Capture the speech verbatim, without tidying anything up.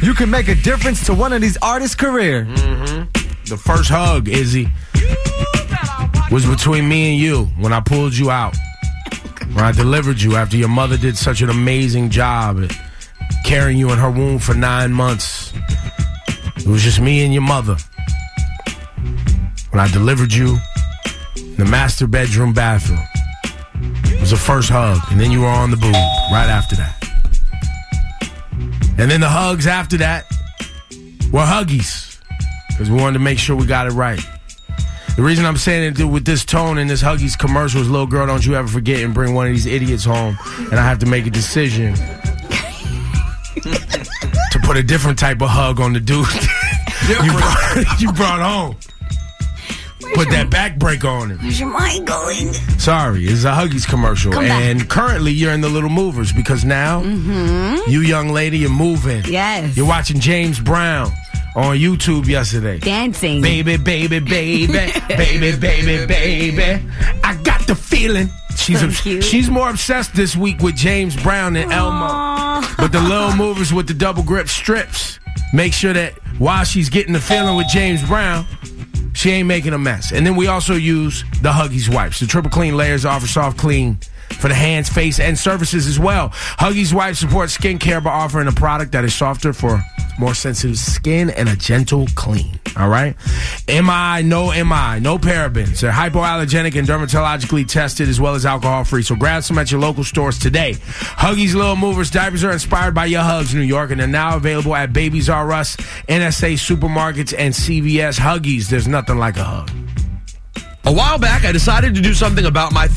you can make a difference to one of these artists' career. Mm-hmm. The first hug, Izzy, was between me and you when I pulled you out. When I delivered you after your mother did such an amazing job at carrying you in her womb for nine months. It was just me and your mother. When I delivered you in the master bedroom bathroom. It was the first hug, and then you were on the boob right after that. And then the hugs after that were huggies, because we wanted to make sure we got it right. The reason I'm saying it with this tone in this Huggies commercial is, little girl, don't you ever forget and bring one of these idiots home, and I have to make a decision to put a different type of hug on the dude you, brought, you brought home. Where's put your, that back brake on him. Where's your mind going? Sorry, it's a Huggies commercial. Come and back. Currently you're in the Little Movers, because now mm-hmm. you young lady, you're moving. Yes. You're watching James Brown on YouTube yesterday. Dancing. Baby, baby, baby, baby, baby, baby. I got the feeling. She's so obs- cute. She's more obsessed this week with James Brown than Elmo. But the Little Movers with the double grip strips make sure that while she's getting the feeling with James Brown, she ain't making a mess. And then we also use the Huggies wipes. The triple clean layers offer soft clean for the hands, face, and surfaces as well. Huggies wipes support skincare by offering a product that is softer for more sensitive skin and a gentle clean. All right? M I, no M I, no parabens. They're hypoallergenic and dermatologically tested, as well as alcohol-free. So grab some at your local stores today. Huggies Little Movers diapers are inspired by your hugs, New York, and they're now available at Babies R Us, N S A supermarkets, and C V S. Huggies, there's nothing like a hug. A while back, I decided to do something about my